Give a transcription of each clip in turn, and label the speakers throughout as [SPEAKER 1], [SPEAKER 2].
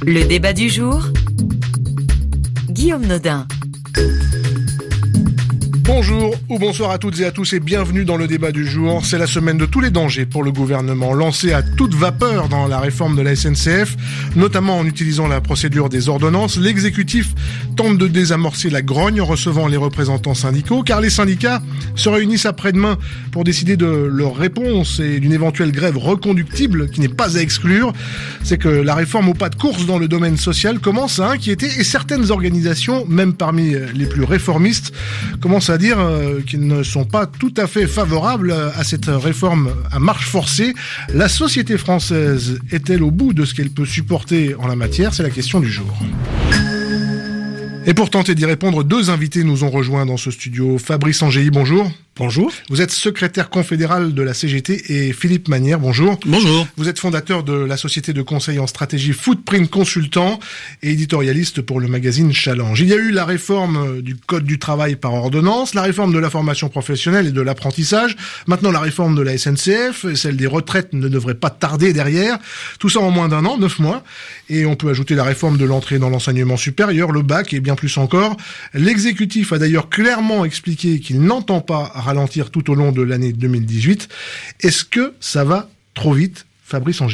[SPEAKER 1] Le débat du jour, Guillaume Nodin.
[SPEAKER 2] Bonjour ou bonsoir à toutes et à tous et bienvenue dans le débat du jour. C'est la semaine de tous les dangers pour le gouvernement, lancé à toute vapeur dans la réforme de la SNCF, notamment en utilisant la procédure des ordonnances. L'exécutif tente de désamorcer la grogne en recevant les représentants syndicaux, car les syndicats se réunissent après-demain pour décider de leur réponse et d'une éventuelle grève reconductible qui n'est pas à exclure. C'est que la réforme au pas de course dans le domaine social commence à inquiéter et certaines organisations, même parmi les plus réformistes, commencent à dire qu'ils ne sont pas tout à fait favorables à cette réforme à marche forcée. La société française est-elle au bout de ce qu'elle peut supporter en la matière ? C'est la question du jour. Et pour tenter d'y répondre, deux invités nous ont rejoints dans ce studio. Fabrice Angéi, bonjour.
[SPEAKER 3] Bonjour.
[SPEAKER 2] Vous êtes secrétaire confédéral de la CGT et Philippe Manière, bonjour.
[SPEAKER 3] Bonjour.
[SPEAKER 2] Vous êtes fondateur de la société de conseil en stratégie Footprint Consultant et éditorialiste pour le magazine Challenge. Il y a eu la réforme du Code du travail par ordonnance, la réforme de la formation professionnelle et de l'apprentissage, maintenant la réforme de la SNCF, et celle des retraites ne devrait pas tarder derrière. Tout ça en moins d'un an, 9 mois. Et on peut ajouter la réforme de l'entrée dans l'enseignement supérieur, le bac et bien plus encore. L'exécutif a d'ailleurs clairement expliqué qu'il n'entend pas ralentir tout au long de l'année 2018. Est-ce que ça va trop vite, Fabrice Angéi ?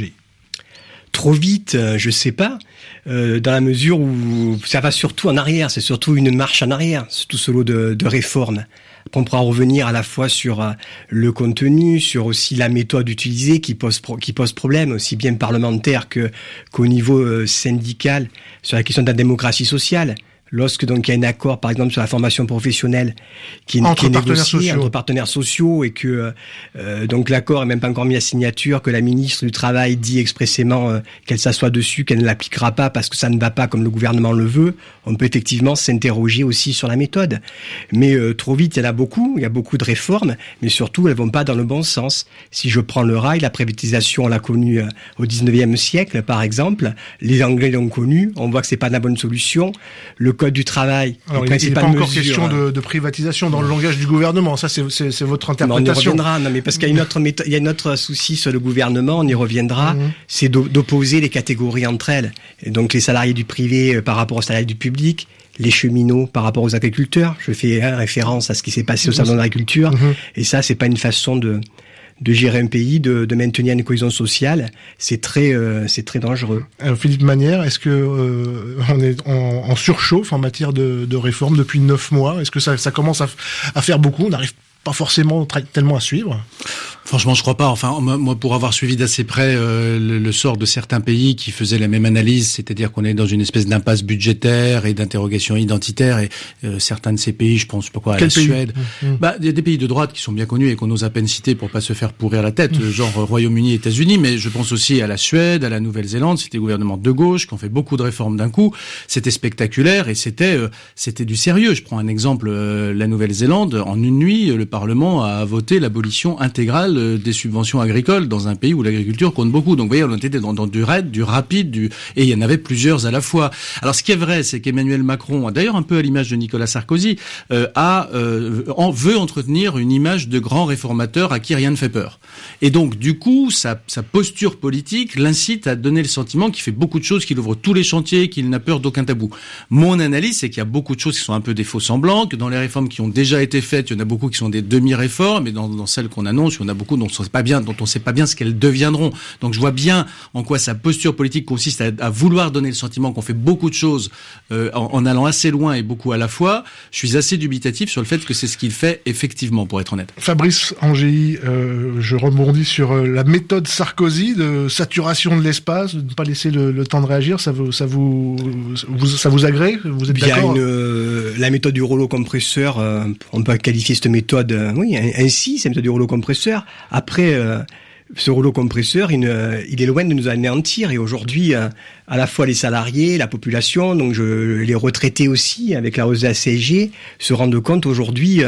[SPEAKER 3] Trop vite, je sais pas, dans la mesure où ça va surtout en arrière, c'est surtout une marche en arrière, tout ce lot de réformes. On pourra revenir à la fois sur le contenu, sur aussi la méthode utilisée qui pose problème, aussi bien parlementaire qu'au niveau syndical, sur la question de la démocratie sociale. Lorsque donc il y a un accord, par exemple, sur la formation professionnelle qui est négocié entre partenaires sociaux et que donc l'accord est même pas encore mis à signature, que la ministre du Travail dit expressément qu'elle s'assoit dessus, qu'elle ne l'appliquera pas parce que ça ne va pas comme le gouvernement le veut, on peut effectivement s'interroger aussi sur la méthode. Mais trop vite, il y a beaucoup de réformes, mais surtout elles vont pas dans le bon sens. Si je prends le rail, la privatisation, on l'a connue au 19e siècle, par exemple, les Anglais l'ont connue, on voit que c'est pas la bonne solution. Le Code du travail.
[SPEAKER 2] Alors, il n'est pas encore question de privatisation dans le langage du gouvernement. Ça, c'est votre interprétation.
[SPEAKER 3] On y reviendra. Non, mais parce qu'il y a une autre méthode, il y a un autre souci sur le gouvernement. On y reviendra. C'est d'opposer les catégories entre elles. Et donc, les salariés du privé par rapport aux salariés du public, les cheminots par rapport aux agriculteurs. Je fais référence à ce qui s'est passé au salon de l'agriculture. Et ça, c'est pas une façon de gérer un pays, de maintenir une cohésion sociale, c'est très dangereux.
[SPEAKER 2] Alors, Philippe Manière, est-ce que on est en surchauffe en matière de réforme depuis 9 mois ? Est-ce que ça commence à faire beaucoup ? On n'arrive pas forcément tellement à suivre ?
[SPEAKER 4] Franchement, je crois pas. Enfin, moi, pour avoir suivi d'assez près le sort de certains pays qui faisaient la même analyse, c'est-à-dire qu'on est dans une espèce d'impasse budgétaire et d'interrogation identitaire, et certains de ces pays, je pense pourquoi à la Suède, il y a des pays de droite qui sont bien connus et qu'on ose à peine citer pour pas se faire pourrir la tête, genre Royaume-Uni, États-Unis, mais je pense aussi à la Suède, à la Nouvelle-Zélande. C'était des gouvernements de gauche qui ont fait beaucoup de réformes d'un coup. C'était spectaculaire et c'était du sérieux. Je prends un exemple, la Nouvelle-Zélande. En une nuit, le Parlement a voté l'abolition intégrale des subventions agricoles dans un pays où l'agriculture compte beaucoup. Donc, vous voyez, on était dans du raid, du rapide, et il y en avait plusieurs à la fois. Alors, ce qui est vrai, c'est qu'Emmanuel Macron, d'ailleurs un peu à l'image de Nicolas Sarkozy, veut entretenir une image de grand réformateur à qui rien ne fait peur. Et donc, du coup, sa posture politique l'incite à donner le sentiment qu'il fait beaucoup de choses, qu'il ouvre tous les chantiers, qu'il n'a peur d'aucun tabou. Mon analyse, c'est qu'il y a beaucoup de choses qui sont un peu des faux semblants, que dans les réformes qui ont déjà été faites, il y en a beaucoup qui sont des demi-réformes, et dans celles qu'on annonce, il y en a beaucoup dont on sait pas bien ce qu'elles deviendront. Donc je vois bien en quoi sa posture politique consiste à vouloir donner le sentiment qu'on fait beaucoup de choses en allant assez loin et beaucoup à la fois. Je suis assez dubitatif sur le fait que c'est ce qu'il fait effectivement, pour être honnête.
[SPEAKER 2] Fabrice Angéi, je rebondis sur la méthode Sarkozy de saturation de l'espace, de ne pas laisser le temps de réagir. Ça vous agrée ? Vous êtes d'accord ?
[SPEAKER 3] La méthode du rouleau compresseur, on peut qualifier cette méthode, ainsi, c'est la méthode du rouleau compresseur. Après, ce rouleau compresseur, il est loin de nous anéantir. Et aujourd'hui, à la fois les salariés, la population, donc les retraités aussi, avec la hausse de la CSG, se rendent compte aujourd'hui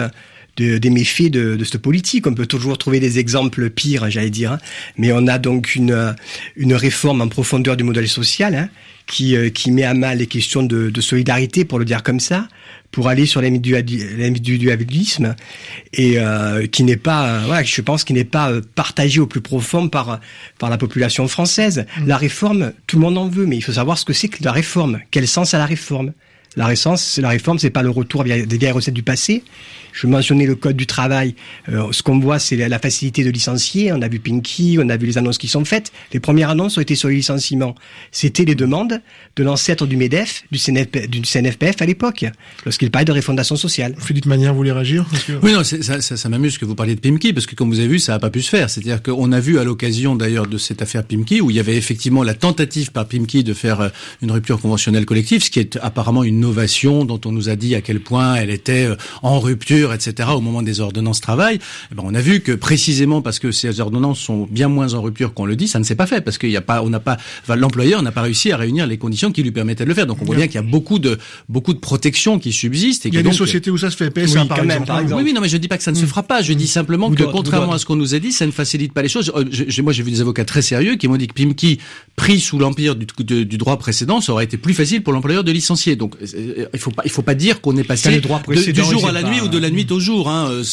[SPEAKER 3] des méfaits de cette politique. On peut toujours trouver des exemples pires, j'allais dire, hein. Mais on a donc une réforme en profondeur du modèle social, hein, qui met à mal les questions de solidarité, pour le dire comme ça, pour aller sur l'individualisme, et qui n'est pas, je pense, qui n'est pas partagé au plus profond par la population française. La réforme, tout le monde en veut, mais il faut savoir ce que c'est que la réforme. Quel sens a la réforme? La réforme, c'est pas le retour des vieilles recettes du passé. Je mentionnais le code du travail. Ce qu'on voit, c'est la facilité de licencier. On a vu Pinky, on a vu les annonces qui sont faites. Les premières annonces ont été sur les licenciements. C'était les demandes de l'ancêtre du MEDEF, du CNFPF à l'époque, lorsqu'il parlait de refondation sociale.
[SPEAKER 2] Philippe Magnien voulait réagir?
[SPEAKER 4] Oui, non, ça m'amuse que vous parliez de Pimki, parce que comme vous avez vu, ça n'a pas pu se faire. C'est-à-dire qu'on a vu à l'occasion d'ailleurs de cette affaire Pimki, où il y avait effectivement la tentative par Pimki de faire une rupture conventionnelle collective, ce qui est apparemment une innovation dont on nous a dit à quel point elle était en rupture, etc. au moment des ordonnances travail. Eh ben, on a vu que précisément parce que ces ordonnances sont bien moins en rupture qu'on le dit, ça ne s'est pas fait, parce qu'il y a pas, l'employeur n'a pas réussi à réunir les conditions qui lui permettaient de le faire. Donc on voit bien qu'il y a beaucoup de protections qui subsistent. Et
[SPEAKER 2] il y a des sociétés où ça se fait, PSA par exemple.
[SPEAKER 4] Oui, non, mais je dis pas que ça ne se fera pas. Je dis simplement que contrairement à ce qu'on nous a dit, ça ne facilite pas les choses. Moi, j'ai vu des avocats très sérieux qui m'ont dit que Pimki, pris sous l'empire du droit précédent, ça aurait été plus facile pour l'employeur de licencier. Donc il faut pas dire qu'on est passé du jour à la nuit ou de la nuit au jour. Hein.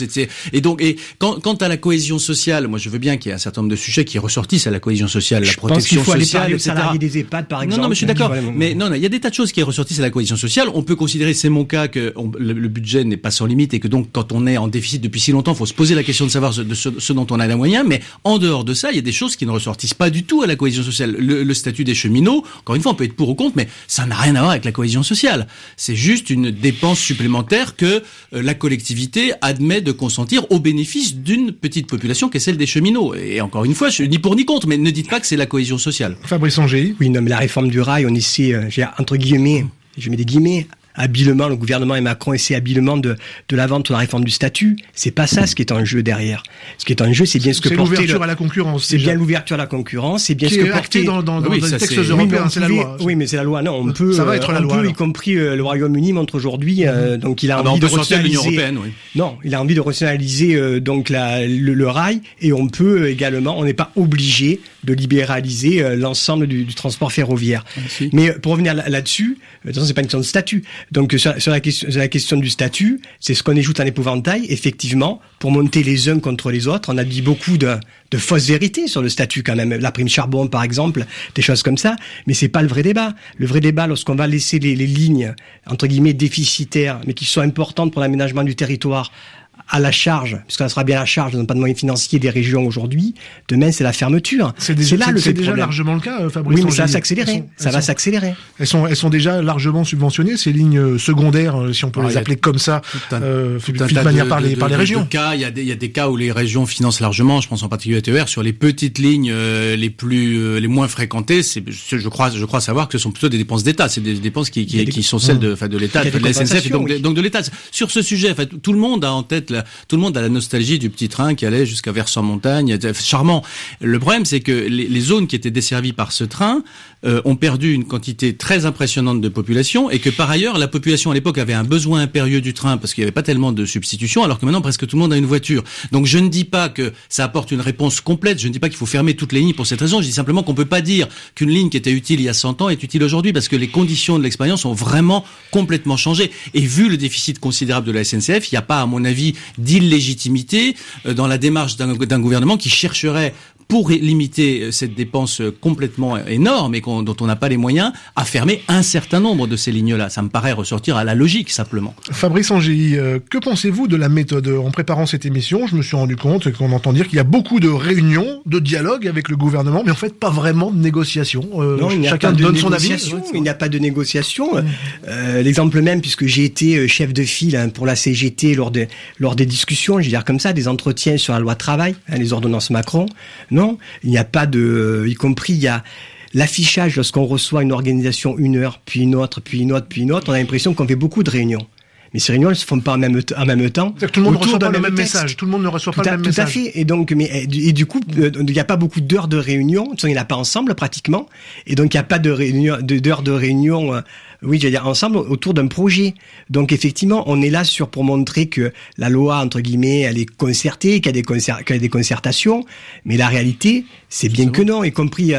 [SPEAKER 4] Quant à la cohésion sociale, moi je veux bien qu'il y ait un certain nombre de sujets qui ressortissent à la cohésion sociale, la protection sociale, etc.
[SPEAKER 3] Salariés des EHPAD, par exemple.
[SPEAKER 4] Non, mais je suis d'accord. Mais non, il y a des tas de choses qui ressortissent à la cohésion sociale. On peut considérer, c'est mon cas, que le budget n'est pas sans limite et que donc quand on est en déficit depuis si longtemps, il faut se poser la question de savoir ce dont on a les moyens. Mais en dehors de ça, il y a des choses qui ne ressortissent pas du tout à la cohésion sociale. Le statut des cheminots, encore une fois, on peut être pour ou contre, mais ça n'a rien à voir avec la cohésion sociale. C'est juste une dépense supplémentaire que la collectivité admet de consentir au bénéfice d'une petite population qui est celle des cheminots. Et encore une fois, je suis ni pour ni contre, mais ne dites pas que c'est la cohésion sociale.
[SPEAKER 2] Fabrice Angéi.
[SPEAKER 3] Oui, non, mais la réforme du rail, on essaie, entre guillemets, je mets des guillemets, habilement, le gouvernement et Macron essaient habilement de la vente de la réforme du statut. C'est pas ça ce qui est en jeu derrière. Ce qui est en jeu, c'est bien ce que portait
[SPEAKER 2] l'ouverture à la concurrence.
[SPEAKER 3] C'est bien l'ouverture à la concurrence, c'est bien ce que portait
[SPEAKER 2] dans les textes européens, c'est la loi.
[SPEAKER 3] Oui, mais c'est la loi. Non, on peut.
[SPEAKER 2] Ça va être la loi.
[SPEAKER 3] Y compris le Royaume-Uni montre aujourd'hui, donc il a envie de rationaliser. Non, il a envie de rationaliser donc le rail, et on peut également, on n'est pas obligé de libéraliser l'ensemble du transport ferroviaire.
[SPEAKER 4] Merci.
[SPEAKER 3] Mais pour revenir là-dessus, de toute façon, c'est pas une question de statut. Donc sur la question du statut, c'est ce qu'on ajoute en épouvantail, effectivement, pour monter les uns contre les autres. On a dit beaucoup de fausses vérités sur le statut quand même. La prime charbon, par exemple, des choses comme ça. Mais c'est pas le vrai débat. Le vrai débat, lorsqu'on va laisser les lignes, entre guillemets, déficitaires, mais qui sont importantes pour l'aménagement du territoire, à la charge, puisque ça sera bien à la charge, ils n'ont pas de moyens financiers des régions aujourd'hui. Demain, c'est la fermeture.
[SPEAKER 2] C'est déjà largement le cas, Fabrice.
[SPEAKER 3] Oui, mais ça va s'accélérer. Ça va s'accélérer.
[SPEAKER 2] Elles sont déjà largement subventionnées, ces lignes secondaires, si on peut les appeler comme ça, de manière par les régions.
[SPEAKER 4] Il y a des cas où les régions financent largement. Je pense en particulier à TER. Sur les petites lignes les moins fréquentées, je crois savoir que ce sont plutôt des dépenses d'État. C'est des dépenses qui sont celles de l'État, de la SNCF, et donc de l'État. Sur ce sujet, en fait, tout le monde a en tête tout le monde a la nostalgie du petit train qui allait jusqu'à Vers-en-Montagne, charmant. Le problème, c'est que les zones qui étaient desservies par ce train ont perdu une quantité très impressionnante de population, et que par ailleurs, la population à l'époque avait un besoin impérieux du train parce qu'il n'y avait pas tellement de substitution, alors que maintenant presque tout le monde a une voiture. Donc je ne dis pas que ça apporte une réponse complète, je ne dis pas qu'il faut fermer toutes les lignes pour cette raison, je dis simplement qu'on peut pas dire qu'une ligne qui était utile il y a 100 ans est utile aujourd'hui, parce que les conditions de l'expérience ont vraiment complètement changé. Et vu le déficit considérable de la SNCF, il n'y a pas, à mon avis, d'illégitimité dans la démarche d'un gouvernement qui chercherait, pour limiter cette dépense complètement énorme et dont on n'a pas les moyens, à fermer un certain nombre de ces lignes-là. Ça me paraît ressortir à la logique, simplement.
[SPEAKER 2] Fabrice Angéi, que pensez-vous de la méthode? En préparant cette émission, je me suis rendu compte qu'on entend dire qu'il y a beaucoup de réunions, de dialogues avec le gouvernement, mais en fait, pas vraiment de négociation. Chacun donne son avis.
[SPEAKER 3] Il n'y a pas de négociation. L'exemple même, puisque j'ai été chef de file pour la CGT lors des discussions, je veux dire comme ça, des entretiens sur la loi travail, les ordonnances Macron. Non, il n'y a pas y compris, il y a l'affichage lorsqu'on reçoit une organisation une heure, puis une autre, puis une autre, puis une autre, on a l'impression qu'on fait beaucoup de réunions. Mais ces réunions, elles se font pas en même temps.
[SPEAKER 2] C'est-à-dire que tout le monde ne reçoit pas le même message. Tout le monde ne reçoit pas le même message.
[SPEAKER 3] Tout à fait. Et donc, du coup, il n'y a pas beaucoup d'heures de réunion. Il n'y en a pas ensemble, pratiquement. Et donc, il n'y a pas d'heures de réunion ensemble autour d'un projet. Donc effectivement, on est là pour montrer que la loi, entre guillemets, elle est concertée, qu'il y a des concertations, mais la réalité, c'est bien que non, y compris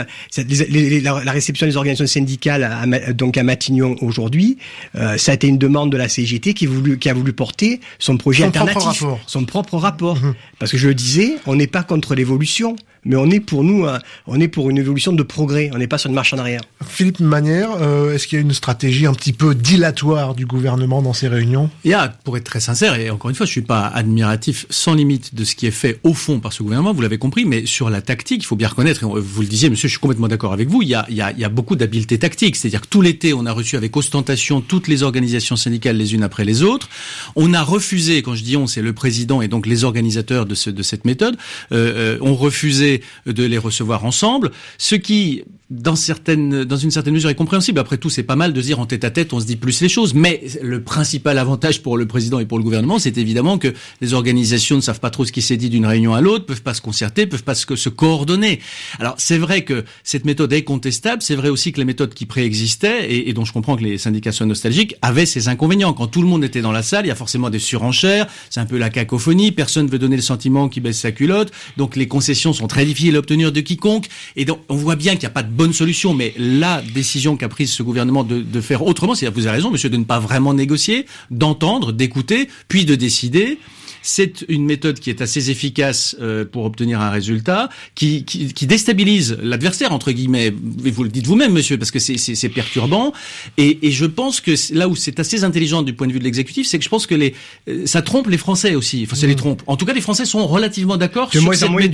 [SPEAKER 3] la réception des organisations syndicales à Matignon aujourd'hui, ça a été une demande de la CGT qui a voulu porter son projet alternatif, son propre rapport. Parce que je le disais, on n'est pas contre l'évolution, mais on est pour une évolution de progrès. On n'est pas sur une marche en arrière.
[SPEAKER 2] Philippe Manière, est-ce qu'il y a une stratégie un petit peu dilatoire du gouvernement dans ces réunions ?
[SPEAKER 4] Pour être très sincère, et encore une fois, je suis pas admiratif sans limite de ce qui est fait au fond par ce gouvernement, vous l'avez compris, mais sur la tactique, il faut bien reconnaître, et vous le disiez, monsieur, je suis complètement d'accord avec vous, il y a beaucoup d'habileté tactique. C'est-à-dire que tout l'été, on a reçu avec ostentation toutes les organisations syndicales les unes après les autres. On a refusé, quand je dis on, c'est le président et donc les organisateurs de cette méthode, ont refusé de les recevoir ensemble, ce qui, dans une certaine mesure, est compréhensible. Après tout, c'est pas mal de dire en tête à tête, on se dit plus les choses. Mais le principal avantage pour le président et pour le gouvernement, c'est évidemment que les organisations ne savent pas trop ce qui s'est dit d'une réunion à l'autre, peuvent pas se concerter, peuvent pas se coordonner. Alors, c'est vrai que cette méthode est contestable. C'est vrai aussi que les méthodes qui préexistaient et dont je comprends que les syndicats sont nostalgiques avaient ses inconvénients. Quand tout le monde était dans la salle, il y a forcément des surenchères. C'est un peu la cacophonie. Personne veut donner le sentiment qu'il baisse sa culotte. Donc, les concessions sont très difficiles à obtenir de quiconque. Et donc, on voit bien qu'il n'y a pas de bonne solution, mais la décision qu'a prise ce gouvernement de faire autrement, c'est-à-dire, vous avez raison, monsieur, de ne pas vraiment négocier, d'entendre, d'écouter, puis de décider. C'est une méthode qui est assez efficace pour obtenir un résultat, qui déstabilise l'adversaire, entre guillemets. Vous le dites vous-même, monsieur, parce que c'est perturbant. Et je pense que là où c'est assez intelligent du point de vue de l'exécutif, c'est que je pense que ça trompe les Français aussi. Enfin, ça les trompe. En tout cas, les Français sont relativement d'accord sur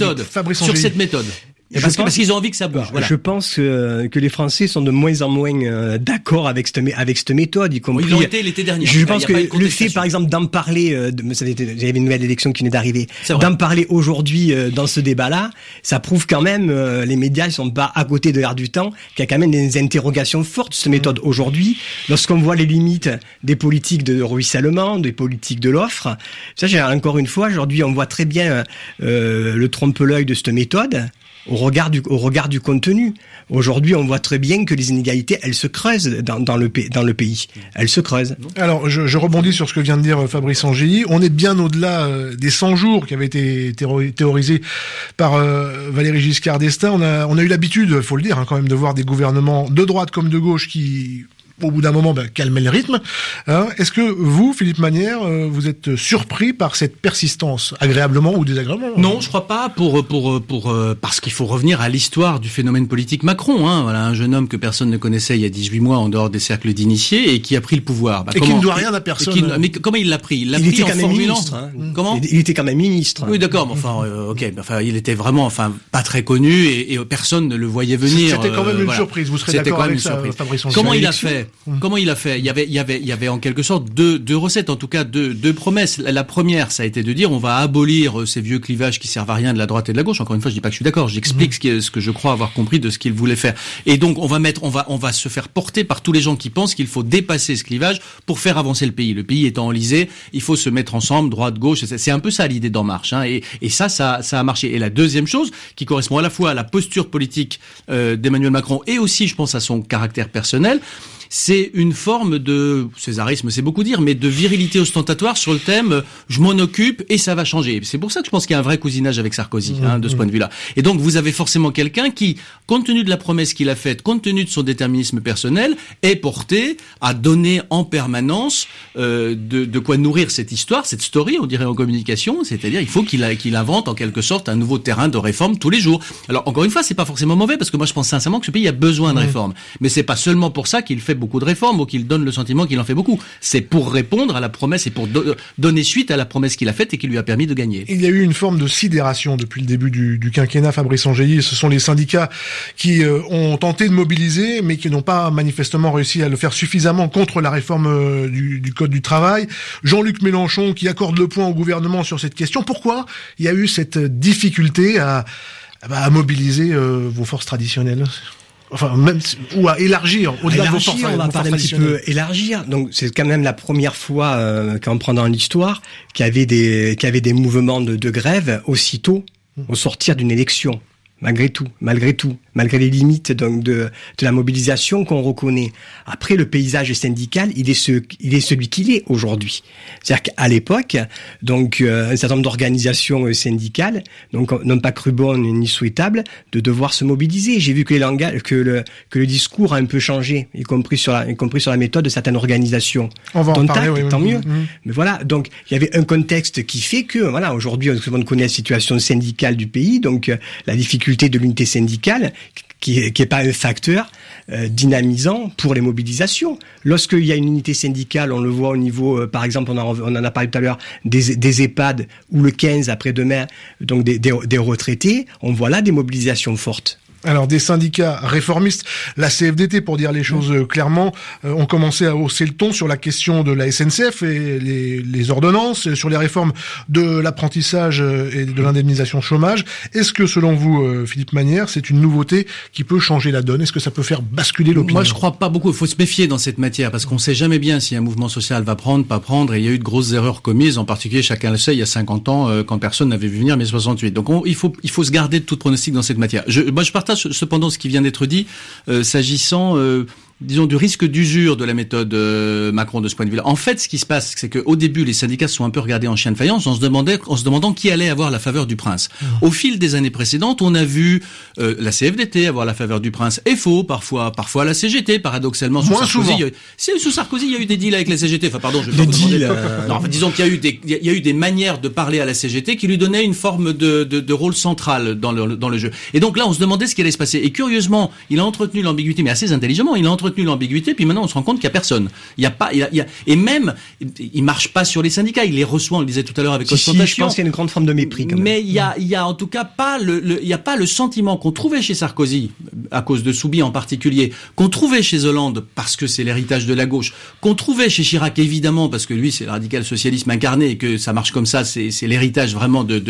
[SPEAKER 4] cette méthode. Parce qu'ils ont envie que ça bouge. Voilà.
[SPEAKER 3] Je pense que les Français sont de moins en moins d'accord avec cette méthode, y compris.
[SPEAKER 4] Ils l'ont été l'été dernier.
[SPEAKER 3] Je pense que le fait, par exemple, d'en parler, vous avez une nouvelle élection qui venait d'arriver, d'en parler aujourd'hui dans ce débat-là, ça prouve quand même, les médias, ils sont pas à côté de l'air du temps, qu'il y a quand même des interrogations fortes de cette méthode aujourd'hui. Lorsqu'on voit les limites des politiques de ruissellement, des politiques de l'offre, ça, encore une fois, aujourd'hui, on voit très bien le trompe-l'œil de cette méthode. Au regard du contenu. Aujourd'hui, on voit très bien que les inégalités, elles se creusent dans le pays. Elles se creusent.
[SPEAKER 2] Alors, je rebondis sur ce que vient de dire Fabrice Angéli. On est bien au-delà des 100 jours qui avaient été théorisés par Valéry Giscard d'Estaing. On a eu l'habitude, faut le dire, quand même, de voir des gouvernements de droite comme de gauche qui, au bout d'un moment, calmer le rythme. Est-ce que vous, Philippe Manière, vous êtes surpris par cette persistance, agréablement ou désagréablement ?
[SPEAKER 4] Non, je crois pas. Parce qu'il faut revenir à l'histoire du phénomène politique Macron. Voilà, un jeune homme que personne ne connaissait il y a 18 mois en dehors des cercles d'initiés et qui a pris le pouvoir.
[SPEAKER 2] Qui ne doit rien à personne.
[SPEAKER 4] Mais comment il l'a pris ? Il l'a pris en formulant. Comment ?
[SPEAKER 3] Il était quand même ministre.
[SPEAKER 4] Oui, d'accord. Mais il était vraiment, pas très connu et personne ne le voyait venir.
[SPEAKER 2] C'était quand même une surprise. Vous serez d'accord avec ça, Fabrice Angéli ?
[SPEAKER 4] Comment il a fait ? Il y avait en quelque sorte deux recettes, en tout cas deux promesses. La première, ça a été de dire on va abolir ces vieux clivages qui servent à rien de la droite et de la gauche. Encore une fois, je dis pas que je suis d'accord, j'explique ce que je crois avoir compris de ce qu'il voulait faire. Et donc on va se faire porter par tous les gens qui pensent qu'il faut dépasser ce clivage pour faire avancer le pays. Le pays étant enlisé, il faut se mettre ensemble, droite, gauche. C'est un peu ça l'idée d'En Marche. Et ça a marché. Et la deuxième chose, qui correspond à la fois à la posture politique d'Emmanuel Macron et aussi, je pense, à son caractère personnel, c'est une forme de césarisme, c'est beaucoup dire, mais de virilité ostentatoire sur le thème je m'en occupe et ça va changer. C'est pour ça que je pense qu'il y a un vrai cousinage avec Sarkozy, de ce point de vue-là. Et donc vous avez forcément quelqu'un qui, compte tenu de la promesse qu'il a faite, compte tenu de son déterminisme personnel, est porté à donner en permanence de quoi nourrir cette histoire, cette story, on dirait en communication, c'est-à-dire il faut qu'il invente en quelque sorte un nouveau terrain de réforme tous les jours. Alors encore une fois, c'est pas forcément mauvais parce que moi je pense sincèrement que ce pays a besoin de réformes, mais c'est pas seulement pour ça qu'il fait beaucoup de réformes ou qu'il donne le sentiment qu'il en fait beaucoup. C'est pour répondre à la promesse et pour donner suite à la promesse qu'il a faite et qui lui a permis de gagner.
[SPEAKER 2] Il y a eu une forme de sidération depuis le début du quinquennat, Fabrice Angéli. Ce sont les syndicats qui ont tenté de mobiliser, mais qui n'ont pas manifestement réussi à le faire suffisamment contre la réforme du Code du travail. Jean-Luc Mélenchon qui accorde le point au gouvernement sur cette question. Pourquoi il y a eu cette difficulté à mobiliser vos forces traditionnelles ? Enfin, même, ou à élargir au-delà de vos forces.
[SPEAKER 3] On va parler un petit peu élargir. Donc, c'est quand même la première fois, quand on prend dans l'histoire, qu'il y avait des mouvements de grève aussitôt au sortir d'une élection. malgré tout, malgré les limites donc de la mobilisation qu'on reconnaît. Après, le paysage syndical, il est celui qu'il est aujourd'hui. C'est-à-dire qu'à l'époque, donc un certain nombre d'organisations syndicales donc n'ont pas cru bon ni souhaitable de devoir se mobiliser. J'ai vu que le discours a un peu changé, y compris sur la méthode de certaines organisations.
[SPEAKER 2] On va en parler,
[SPEAKER 3] tant mieux. Mais voilà, donc il y avait un contexte qui fait que voilà, aujourd'hui on connaît la situation syndicale du pays, donc la difficulté de l'unité syndicale qui est pas un facteur dynamisant pour les mobilisations. Lorsqu'il y a une unité syndicale, on le voit au niveau, par exemple, on en a parlé tout à l'heure, des EHPAD ou le 15 après-demain, donc des retraités, on voit là des mobilisations fortes.
[SPEAKER 2] Alors, des syndicats réformistes, la CFDT, pour dire les choses clairement, ont commencé à hausser le ton sur la question de la SNCF et les ordonnances, sur les réformes de l'apprentissage et de l'indemnisation chômage. Est-ce que, selon vous, Philippe Manière, c'est une nouveauté qui peut changer la donne? Est-ce que ça peut faire basculer l'opinion?
[SPEAKER 4] Moi, je crois pas beaucoup. Il faut se méfier dans cette matière, parce qu'on sait jamais bien si un mouvement social va prendre, pas prendre, et il y a eu de grosses erreurs commises, en particulier, chacun le sait, il y a 50 ans, quand personne n'avait vu venir mai 68. Donc, il faut se garder de tout pronostic dans cette matière. Moi, je partage cependant ce qui vient d'être dit, s'agissant disons du risque d'usure de la méthode Macron de ce point de vue-là. En fait, ce qui se passe, c'est qu'au début, les syndicats se sont un peu regardés en chien de faïence en se demandant qui allait avoir la faveur du prince. Au fil des années précédentes, on a vu la CFDT avoir la faveur du prince. Et faux, parfois la CGT, paradoxalement. Sous Sarkozy, il y a eu des deals avec la CGT. Enfin, pardon, je vais pas vous demander. Non, enfin, disons qu'il y a eu des manières de parler à la CGT qui lui donnaient une forme de rôle central dans le jeu. Et donc là, on se demandait ce qui allait se passer. Et curieusement, il a entretenu l'ambiguïté, mais assez intelligemment. Il a entretenu l'ambiguïté, puis maintenant on se rend compte qu'il y a personne. Et même, il marche pas sur les syndicats, il les reçoit, on le disait tout à l'heure avec ostentation.
[SPEAKER 3] Je pense qu'il y a une grande forme de mépris, quand même.
[SPEAKER 4] Mais il y a en tout cas pas il y a pas le sentiment qu'on trouvait chez Sarkozy, à cause de Soubi en particulier, qu'on trouvait chez Hollande, parce que c'est l'héritage de la gauche, qu'on trouvait chez Chirac, évidemment, parce que lui, c'est le radical-socialisme incarné, et que ça marche comme ça, c'est l'héritage vraiment de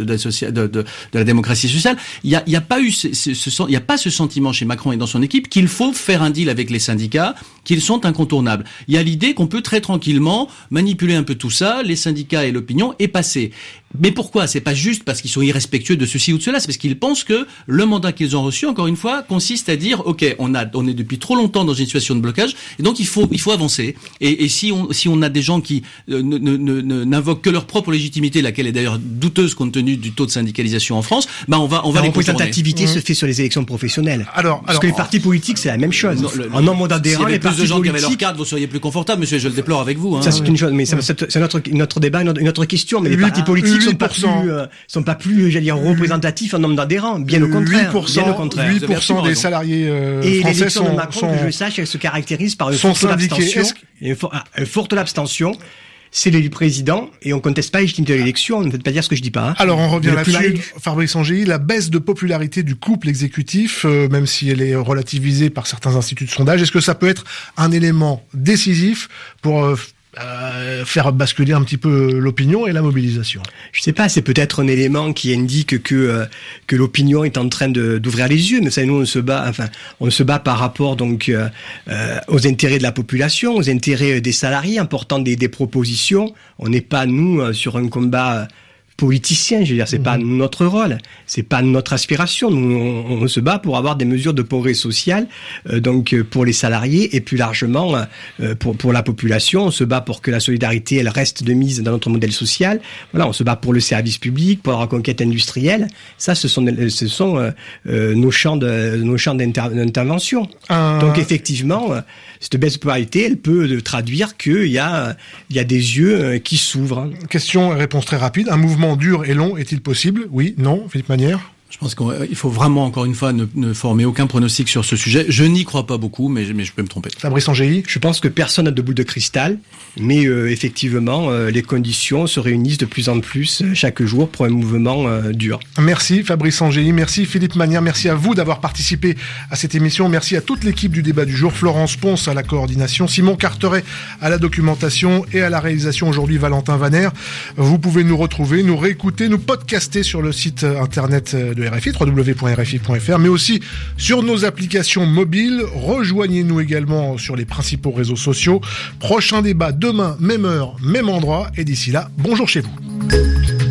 [SPEAKER 4] la démocratie sociale. Il y a pas eu il y a pas ce sentiment chez Macron et dans son équipe qu'il faut faire un deal avec les syndicats, qu'ils sont incontournables. Il y a l'idée qu'on peut très tranquillement manipuler un peu tout ça, les syndicats et l'opinion, et passer. Mais pourquoi? C'est pas juste parce qu'ils sont irrespectueux de ceci ou de cela, c'est parce qu'ils pensent que le mandat qu'ils ont reçu, encore une fois, consiste à dire, OK, on est depuis trop longtemps dans une situation de blocage, et donc il faut avancer. Et si on a des gens qui n'invoquent que leur propre légitimité, laquelle est d'ailleurs douteuse compte tenu du taux de syndicalisation en France, on va les contourner.
[SPEAKER 3] La représentativité se fait sur les élections professionnelles. Parce que les partis politiques, c'est la même chose. En nombre d'adhérents, les partis
[SPEAKER 4] plus de gens
[SPEAKER 3] politiques...
[SPEAKER 4] qui avaient leur carte, vous seriez plus confortable, monsieur, je le déplore avec vous.
[SPEAKER 3] Ça, c'est une chose, mais c'est notre débat, une autre question. Mais les partis politiques sont pas plus, j'allais dire, représentatifs en nombre d'adhérents. Bien au contraire.
[SPEAKER 2] 8% des salariés
[SPEAKER 3] et
[SPEAKER 2] français
[SPEAKER 3] l'élection de Macron, que je sache, elle se caractérise par une forte abstention. C'est l'élu président, et on conteste pas la légitimité de l'élection, ne faites pas dire ce que je dis pas.
[SPEAKER 2] Alors on revient là-dessus, Fabrice Angéli, la baisse de popularité du couple exécutif, même si elle est relativisée par certains instituts de sondage, est-ce que ça peut être un élément décisif pour faire basculer un petit peu l'opinion et la mobilisation?
[SPEAKER 3] Je sais pas, c'est peut-être un élément qui indique que l'opinion est en train d'ouvrir les yeux, mais ça, nous on se bat par rapport donc aux intérêts de la population, aux intérêts des salariés, en portant des propositions. On n'est pas nous sur un combat politicien, je veux dire, c'est pas notre rôle, c'est pas notre aspiration. Nous, on se bat pour avoir des mesures de progrès social, donc pour les salariés et plus largement pour la population. On se bat pour que la solidarité, elle reste de mise dans notre modèle social. Voilà, on se bat pour le service public, pour la reconquête industrielle. Ça, ce sont nos champs d'intervention. Donc effectivement, cette baisse de popularité, elle peut traduire qu'il y a des yeux qui s'ouvrent.
[SPEAKER 2] Question et réponse très rapide. Un mouvement dur et long est-il possible? Oui, non, Philippe Manière?
[SPEAKER 4] Je pense qu'il faut vraiment, encore une fois, ne former aucun pronostic sur ce sujet. Je n'y crois pas beaucoup, mais je peux me tromper.
[SPEAKER 2] Fabrice Angéli?
[SPEAKER 3] Je pense que personne n'a de boule de cristal, mais effectivement, les conditions se réunissent de plus en plus chaque jour pour un mouvement dur.
[SPEAKER 2] Merci Fabrice Angéli, merci Philippe Manière, merci à vous d'avoir participé à cette émission, merci à toute l'équipe du débat du jour, Florence Ponce à la coordination, Simon Carteret à la documentation et à la réalisation aujourd'hui Valentin Vaner. Vous pouvez nous retrouver, nous réécouter, nous podcaster sur le site internet de RFI, www.rfi.fr, mais aussi sur nos applications mobiles. Rejoignez-nous également sur les principaux réseaux sociaux. Prochain débat demain, même heure, même endroit, et d'ici là, bonjour chez vous.